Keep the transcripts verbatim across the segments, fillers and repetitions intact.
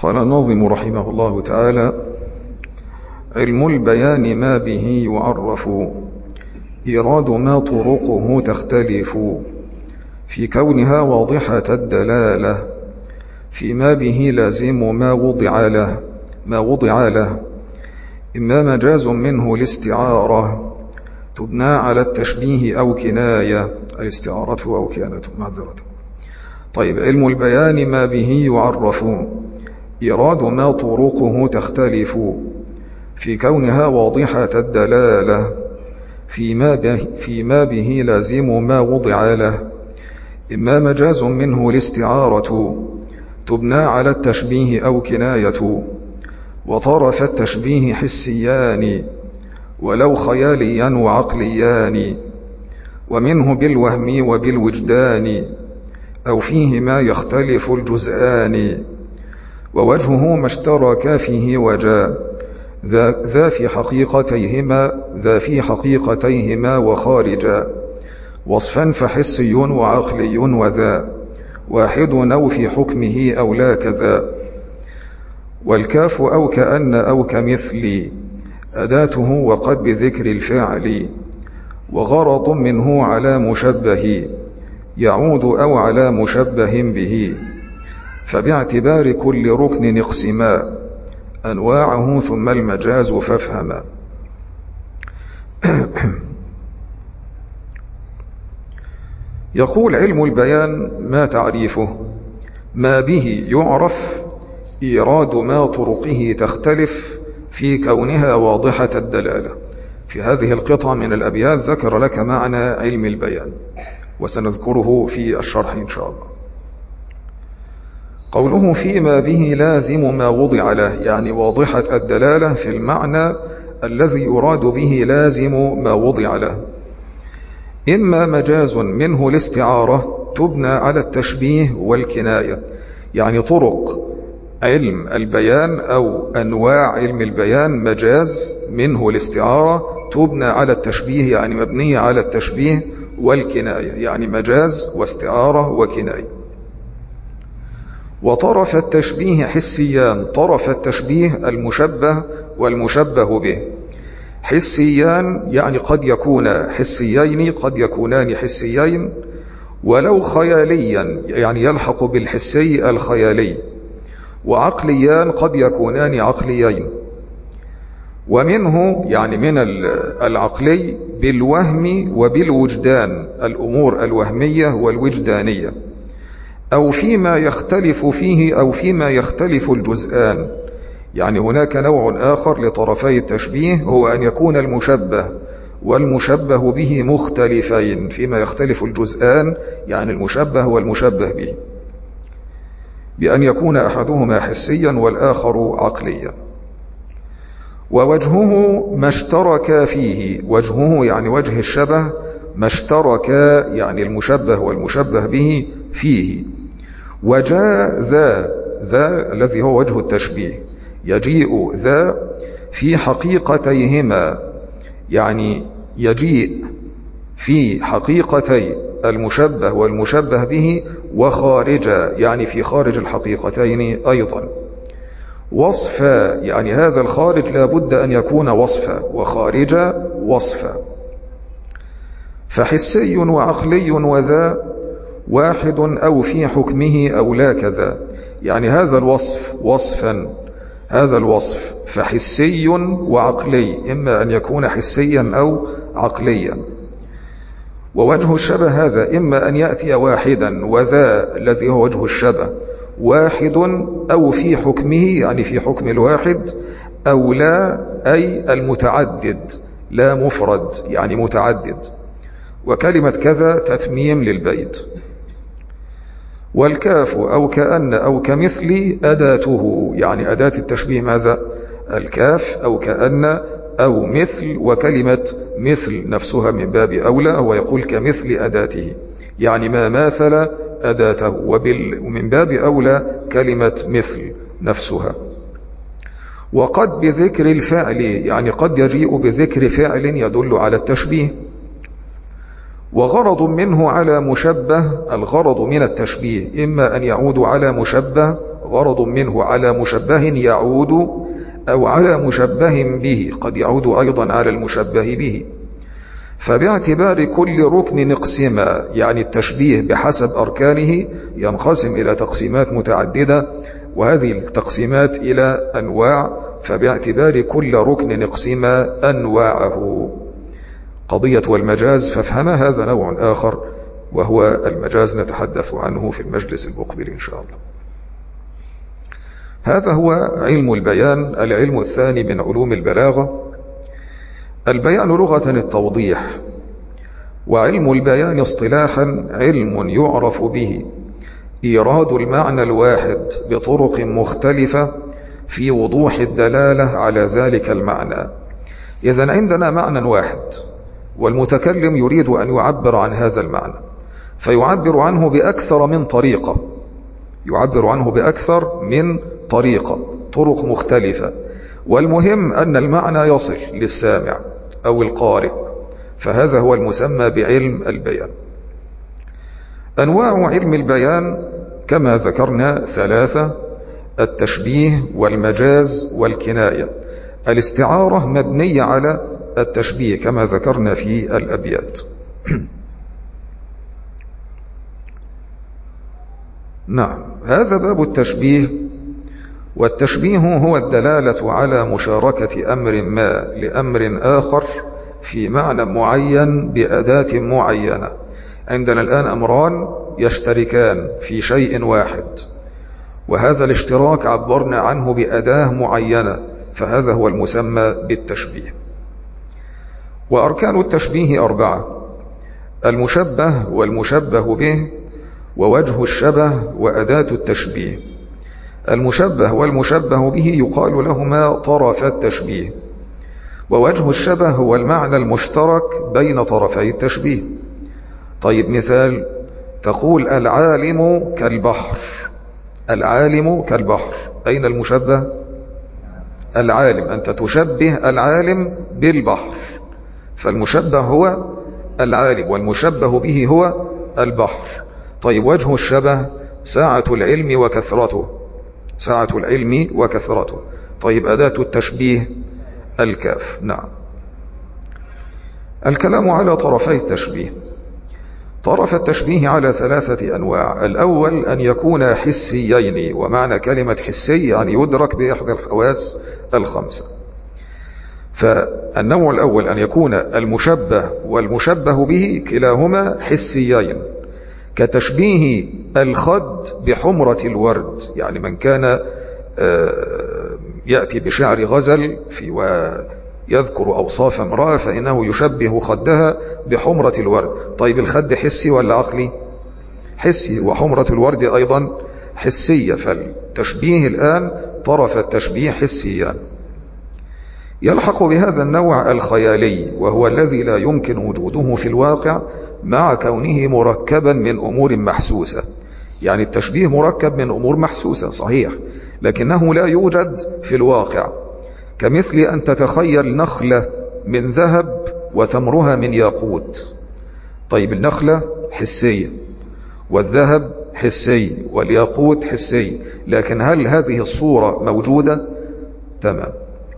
قال الناظم رحمه الله تعالى: علم البيان ما به يعرف، إيراد ما طرقه تختلف، في كونها واضحة الدلالة، فيما به لازم ما وضع له ما وضع له إما مجاز منه الاستعارة، تبنى على التشبيه أو كناية، الاستعارة أو كناية معذرة. طيب، علم البيان ما به يعرف، إيراد ما طرقه تختلف، في كونها واضحة الدلالة، فيما به, فيما به لازم ما وضع له إما مجاز منه الاستعارة، تبنى على التشبيه أو كناية، وطرف التشبيه حسيان ولو خياليا وعقليان، ومنه بالوهم وبالوجدان، أو فيهما يختلف الجزآن، ووجهه ما اشترك فيه وجاء ذا في حقيقتيهما ذا في حقيقتيهما وخارجا، وصفا فحسي وعقلي وذا واحد أو في حكمه أو لا كذا. والكاف أو كأن أو كمثل أداته وقد بذكر الفعل، وغرض منه على مشبه يعود أو على مشبه به، فباعتبار كل ركن اقسما أنواعه ثم المجاز فافهما. يقول: علم البيان ما تعريفه؟ ما به يعرف إيراد ما طرقه تختلف، في كونها واضحة الدلالة. في هذه القطعة من الأبيات ذكر لك معنى علم البيان، وسنذكره في الشرح إن شاء الله. قوله فيما به لازم ما وضع له، يعني واضحة الدلالة في المعنى الذي يراد به لازم ما وضع له، إما مجاز منه الاستعارة، تبنى على التشبيه والكناية، يعني طرق علم البيان أو أنواع علم البيان مجاز منه الاستعارة، تبنى على التشبيه يعني مبنية على التشبيه والكناية، يعني مجاز واستعارة وكناية. وطرف التشبيه حسيان، طرف التشبيه المشبه والمشبه به. حسيان يعني قد يكون حسيين، قد يكونان حسيين، ولو خياليا يعني يلحق بالحسي الخيالي، وعقليان قد يكونان عقليين. ومنه يعني من العقلي بالوهم وبالوجدان، الأمور الوهمية والوجدانية، أو فيما يختلف فيه أو فيما يختلف الجزآن، يعني هناك نوع آخر لطرفي التشبيه، هو أن يكون المشبه والمشبه به مختلفين، فيما يختلف الجزآن يعني المشبه والمشبه به، بأن يكون أحدهما حسيا والآخر عقليا. ووجهه ما اشترك فيه، وجهه يعني وجه الشبه، ما اشترك يعني المشبه والمشبه به فيه. وجاء ذا، ذا الذي هو وجه التشبيه، يجيء ذا في حقيقتيهما، يعني يجيء في حقيقتي المشبه والمشبه به، وخارجا يعني في خارج الحقيقتين أيضا. وصفا يعني هذا الخارج لا بد أن يكون وصفا، وخارجا وصفا. فحسي وعقلي وذا واحد أو في حكمه أو لا كذا، يعني هذا الوصف وصفا، هذا الوصف فحسي وعقلي، إما أن يكون حسيا أو عقليا. ووجه الشبه هذا إما أن يأتي واحدا، وذا الذي هو وجه الشبه واحد أو في حكمه يعني في حكم الواحد، أو لا أي المتعدد، لا مفرد يعني متعدد. وكلمة كذا تتميم للبيت. والكاف أو كأن أو كمثل أداته، يعني أداة التشبيه ماذا؟ الكاف أو كأن أو مثل، وكلمة مثل نفسها من باب أولى، هو يقول كمثل أداته، يعني ما ماثل أداته، ومن باب أولى كلمة مثل نفسها. وقد بذكر الفعل، يعني قد يجيء بذكر فعل يدل على التشبيه. وغرض منه على مشبه، الغرض من التشبيه إما أن يعود على مشبه، غرض منه على مشبه يعود أو على مشبه به، قد يعود أيضا على المشبه به. فباعتبار كل ركن اقسما، يعني التشبيه بحسب أركانه ينقسم إلى تقسيمات متعددة، وهذه التقسيمات إلى أنواع، فباعتبار كل ركن اقسما أنواعه. قضية والمجاز فافهمها، هذا نوع آخر وهو المجاز، نتحدث عنه في المجلس المقبل إن شاء الله. هذا هو علم البيان. العلم الثاني من علوم البلاغة. البيان لغة التوضيح، وعلم البيان اصطلاحا علم يعرف به إيراد المعنى الواحد بطرق مختلفة في وضوح الدلالة على ذلك المعنى. إذن عندنا معنى واحد، والمتكلم يريد أن يعبر عن هذا المعنى، فيعبر عنه بأكثر من طريقة، يعبر عنه بأكثر من طريقة، طرق مختلفة، والمهم أن المعنى يصل للسامع أو القارئ، فهذا هو المسمى بعلم البيان. أنواع علم البيان كما ذكرنا ثلاثة: التشبيه والمجاز والكناية. الاستعارة مبنية على التشبيه كما ذكرنا في الأبيات. نعم، هذا باب التشبيه. والتشبيه هو الدلالة على مشاركة أمر ما لأمر آخر في معنى معين بأداة معينة. عندنا الآن أمران يشتركان في شيء واحد، وهذا الاشتراك عبرنا عنه بأداة معينة، فهذا هو المسمى بالتشبيه. وأركان التشبيه أربعة: المشبه والمشبه به، ووجه الشبه، وأداة التشبيه. المشبه والمشبه به يقال لهما طرف التشبيه، ووجه الشبه هو المعنى المشترك بين طرفي التشبيه. طيب مثال، تقول العالم كالبحر. العالم كالبحر، أين المشبه؟ العالم، أنت تشبه العالم بالبحر، فالمشبه هو العالم والمشبه به هو البحر. طيب وجه الشبه ساعة العلم وكثرته، ساعة العلم وكثرته. طيب أداة التشبيه الكاف. نعم. الكلام على طرفي التشبيه. طرف التشبيه على ثلاثة أنواع: الأول أن يكون حسيين، ومعنى كلمة حسي يعني يدرك بإحدى الحواس الخمسة. فالنوع الأول أن يكون المشبه والمشبه به كلاهما حسيين، كتشبيه الخد بحمرة الورد. يعني من كان يأتي بشعر غزل في ويذكر أوصاف امرأة فإنه يشبه خدها بحمرة الورد. طيب الخد حسي ولا عقلي؟ حسي، وحمرة الورد أيضا حسية، فالتشبيه الآن طرف التشبيه حسيا. يلحق بهذا النوع الخيالي، وهو الذي لا يمكن وجوده في الواقع مع كونه مركبا من أمور محسوسة. يعني التشبيه مركب من أمور محسوسة صحيح، لكنه لا يوجد في الواقع، كمثل أن تتخيل نخلة من ذهب وتمرها من ياقوت. طيب النخلة حسية، والذهب حسي، والياقوت حسي، لكن هل هذه الصورة موجودة؟ تمام.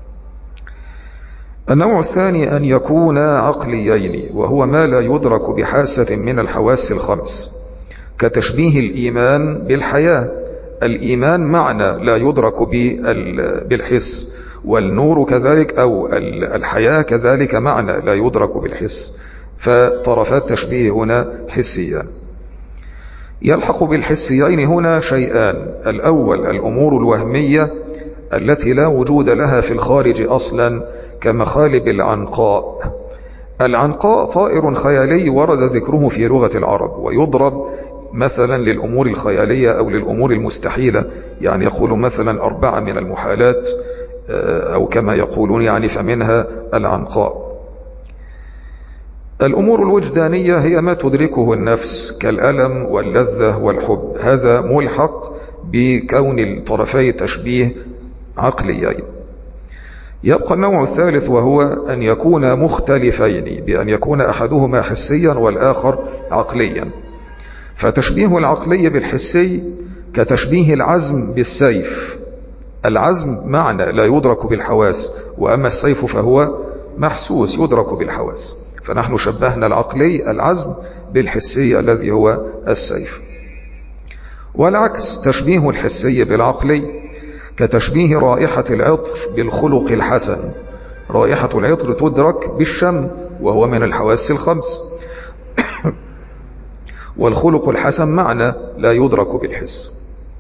النوع الثاني أن يكون عقليين، وهو ما لا يدرك بحاسة من الحواس الخمس، كتشبيه الإيمان بالحياة. الإيمان معنى لا يدرك بالحس، والنور كذلك، أو الحياة كذلك معنى لا يدرك بالحس، فطرفات التشبيه هنا حسيان. يلحق بالحسيين هنا شيئان: الأول الأمور الوهمية التي لا وجود لها في الخارج أصلا، كمخالب العنقاء. العنقاء طائر خيالي ورد ذكره في لغة العرب، ويضرب مثلا للأمور الخيالية أو للأمور المستحيلة، يعني يقول مثلا أربعة من المحالات، أو كما يقولون يعني فمنها العنقاء. الأمور الوجدانية هي ما تدركه النفس كالألم واللذة والحب، هذا ملحق بكون الطرفي تشبيه عقليين. يبقى النوع الثالث، وهو أن يكون مختلفين، بأن يكون أحدهما حسيا والآخر عقليا. فتشبيه العقلي بالحسي كتشبيه العزم بالسيف. العزم معنى لا يدرك بالحواس، وأما السيف فهو محسوس يدرك بالحواس، فنحن شبهنا العقلي العزم بالحسي الذي هو السيف. والعكس تشبيه الحسي بالعقلي كتشبيه رائحة العطر بالخلق الحسن. رائحة العطر تدرك بالشم وهو من الحواس الخمس، والخلق الحسن معنى لا يدرك بالحس.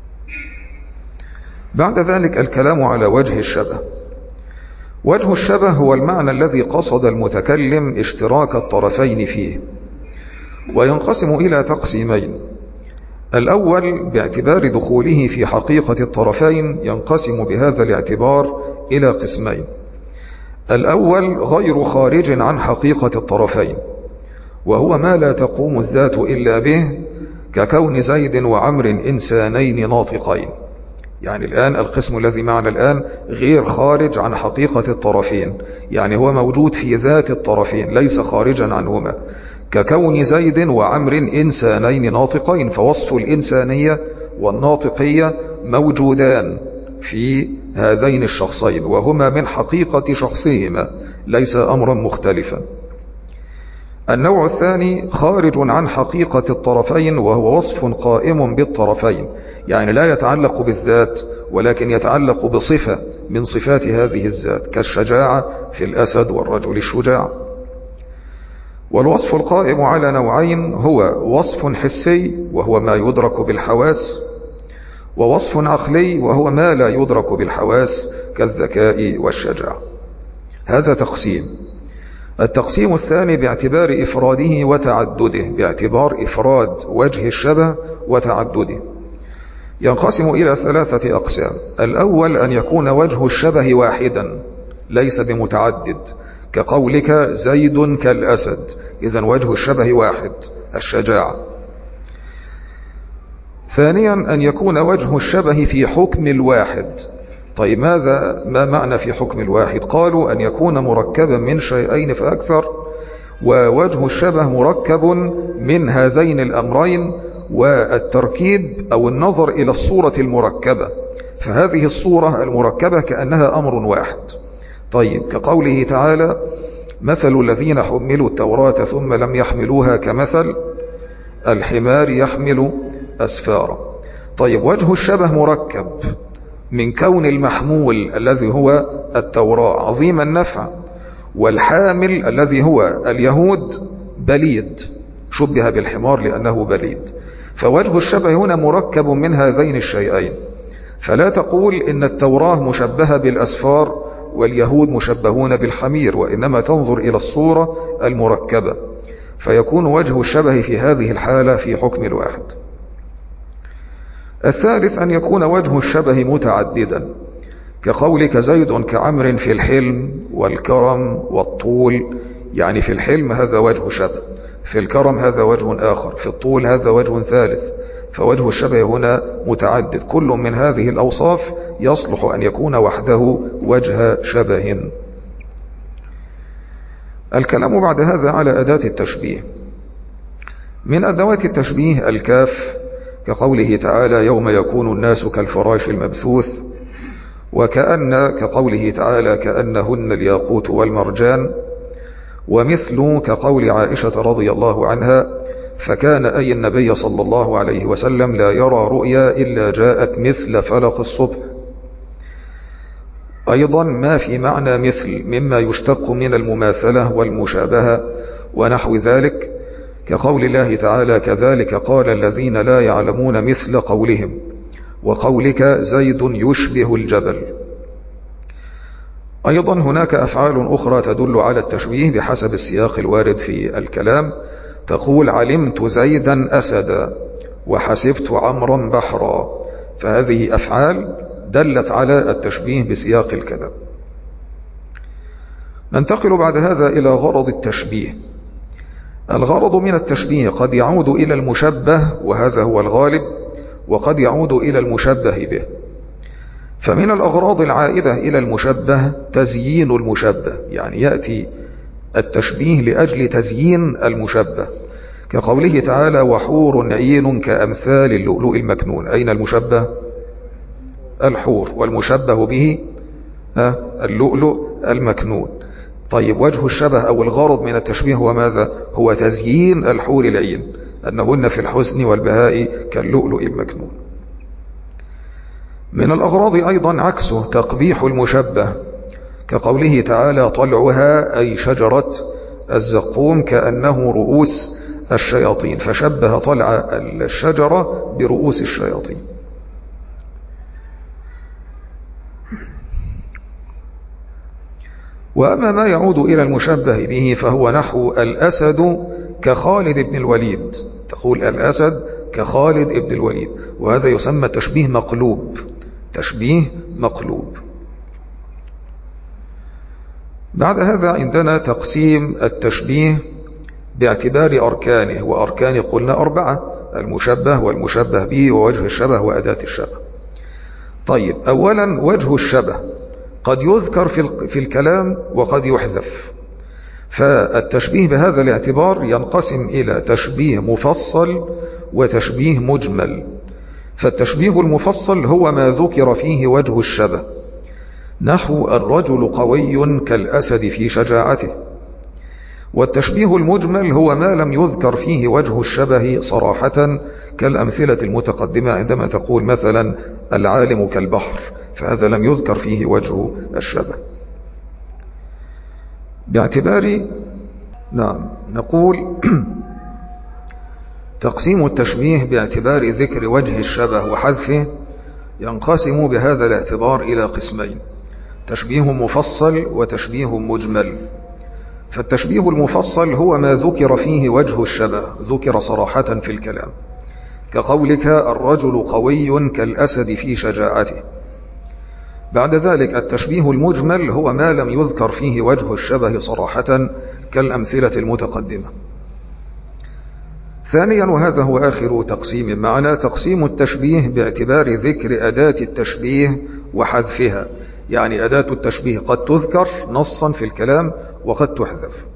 بعد ذلك الكلام على وجه الشبه. وجه الشبه هو المعنى الذي قصد المتكلم اشتراك الطرفين فيه، وينقسم إلى تقسيمين. الأول باعتبار دخوله في حقيقة الطرفين ينقسم بهذا الاعتبار إلى قسمين. الأول غير خارج عن حقيقة الطرفين، وهو ما لا تقوم الذات إلا به، ككون زيد وعمر إنسانين ناطقين. يعني الآن القسم الذي معنا الآن غير خارج عن حقيقة الطرفين، يعني هو موجود في ذات الطرفين ليس خارجا عنهما، ككون زيد وعمر إنسانين ناطقين. فوصف الإنسانية والناطقية موجودان في هذين الشخصين، وهما من حقيقة شخصهما ليس أمرا مختلفا. النوع الثاني خارج عن حقيقة الطرفين، وهو وصف قائم بالطرفين، يعني لا يتعلق بالذات ولكن يتعلق بصفة من صفات هذه الذات، كالشجاعة في الأسد والرجل الشجاع. والوصف القائم على نوعين، هو وصف حسي وهو ما يدرك بالحواس، ووصف عقلي وهو ما لا يدرك بالحواس كالذكاء والشجاعة. هذا تقسيم. التقسيم الثاني باعتبار إفراده وتعدده، باعتبار إفراد وجه الشبه وتعدده، ينقسم إلى ثلاثة أقسام. الأول أن يكون وجه الشبه واحدا ليس بمتعدد، كقولك زيد كالأسد، إذن وجه الشبه واحد الشجاعة. ثانيا أن يكون وجه الشبه في حكم الواحد. طيب ماذا ما معنى في حكم الواحد؟ قالوا أن يكون مركبا من شيئين فأكثر، ووجه الشبه مركب من هذين الأمرين، والتركيب أو النظر إلى الصورة المركبة، فهذه الصورة المركبة كأنها أمر واحد. طيب كقوله تعالى مثل الذين حملوا التوراة ثم لم يحملوها كمثل الحمار يحمل أسفارا. طيب وجه الشبه مركب من كون المحمول الذي هو التوراة عظيم النفع، والحامل الذي هو اليهود بليد، شبه بالحمار لأنه بليد. فوجه الشبه هنا مركب من هذين الشيئين، فلا تقول إن التوراة مشبهة بالأسفار واليهود مشبهون بالحمير، وإنما تنظر إلى الصورة المركبة، فيكون وجه الشبه في هذه الحالة في حكم الواحد. الثالث أن يكون وجه الشبه متعددا، كقولك زيد كعمر في الحلم والكرم والطول، يعني في الحلم هذا وجه شبه، في الكرم هذا وجه آخر، في الطول هذا وجه ثالث، فوجه الشبه هنا متعدد. كل من هذه الأوصاف يصلح أن يكون وحده وجه شبه. الكلام بعد هذا على أداة التشبيه. من أدوات التشبيه الكاف، كقوله تعالى يوم يكون الناس كالفراش المبثوث، وكأن كقوله تعالى كأنهن الياقوت والمرجان، ومثل كقول عائشة رضي الله عنها فكان أي النبي صلى الله عليه وسلم لا يرى رؤيا إلا جاءت مثل فلق الصبح. أيضا ما في معنى مثل مما يشتق من المماثلة والمشابهة ونحو ذلك، كقول الله تعالى كذلك قال الذين لا يعلمون مثل قولهم، وقولك زيد يشبه الجبل. أيضا هناك أفعال أخرى تدل على التشبيه بحسب السياق الوارد في الكلام، تقول علمت زيدا أسدا وحسبت عمرا بحرا، فهذه أفعال دلت على التشبيه بسياق الكلام. ننتقل بعد هذا إلى غرض التشبيه. الغرض من التشبيه قد يعود إلى المشبه وهذا هو الغالب، وقد يعود إلى المشبه به. فمن الأغراض العائدة إلى المشبه تزيين المشبه، يعني يأتي التشبيه لأجل تزيين المشبه، كقوله تعالى وحور عين كأمثال اللؤلؤ المكنون. أين المشبه؟ الحور، والمشبه به اللؤلؤ المكنون. طيب وجه الشبه أو الغرض من التشبيه هو ماذا؟ هو تزيين الحور العين، أنهن في الحسن والبهاء كاللؤلؤ المكنون. من الأغراض أيضا عكسه تقبيح المشبه، كقوله تعالى طلعها أي شجرة الزقوم كأنه رؤوس الشياطين، فشبه طلع الشجرة برؤوس الشياطين. وأما ما يعود إلى المشبه به فهو نحو الأسد كخالد بن الوليد، تقول الأسد كخالد بن الوليد، وهذا يسمى تشبيه مقلوب، تشبيه مقلوب. بعد هذا عندنا تقسيم التشبيه باعتبار أركانه، وأركانه قلنا أربعة: المشبه والمشبه به ووجه الشبه وأداة الشبه. طيب أولا وجه الشبه قد يذكر في الكلام وقد يحذف، فالتشبيه بهذا الاعتبار ينقسم إلى تشبيه مفصل وتشبيه مجمل. فالتشبيه المفصل هو ما ذكر فيه وجه الشبه، نحو الرجل قوي كالأسد في شجاعته. والتشبيه المجمل هو ما لم يذكر فيه وجه الشبه صراحة، كالأمثلة المتقدمة عندما تقول مثلا العالم كالبحر، فهذا لم يذكر فيه وجه الشبه. باعتبار نعم نقول تقسيم التشبيه باعتبار ذكر وجه الشبه وحذفه ينقسم بهذا الاعتبار إلى قسمين: تشبيه مفصل وتشبيه مجمل. فالتشبيه المفصل هو ما ذكر فيه وجه الشبه، ذكر صراحة في الكلام، كقولك الرجل قوي كالأسد في شجاعته. بعد ذلك التشبيه المجمل هو ما لم يذكر فيه وجه الشبه صراحة، كالأمثلة المتقدمة. ثانيا وهذا هو آخر تقسيم معنا، تقسيم التشبيه باعتبار ذكر أداة التشبيه وحذفها، يعني أداة التشبيه قد تذكر نصا في الكلام وقد تحذف.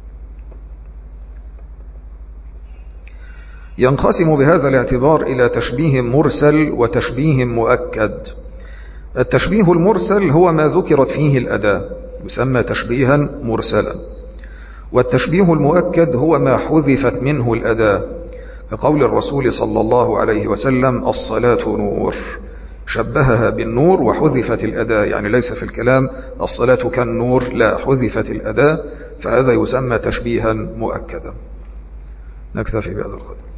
ينقسم بهذا الاعتبار إلى تشبيه مرسل وتشبيه مؤكد. التشبيه المرسل هو ما ذكرت فيه الأداة، يسمى تشبيها مرسلا. والتشبيه المؤكد هو ما حذفت منه الأداة، كقول الرسول صلى الله عليه وسلم الصلاة نور، شبهها بالنور وحذفت الأداة، يعني ليس في الكلام الصلاة كالنور، لا، حذفت الأداة، فهذا يسمى تشبيها مؤكدا. نكتفي بهذا القدر.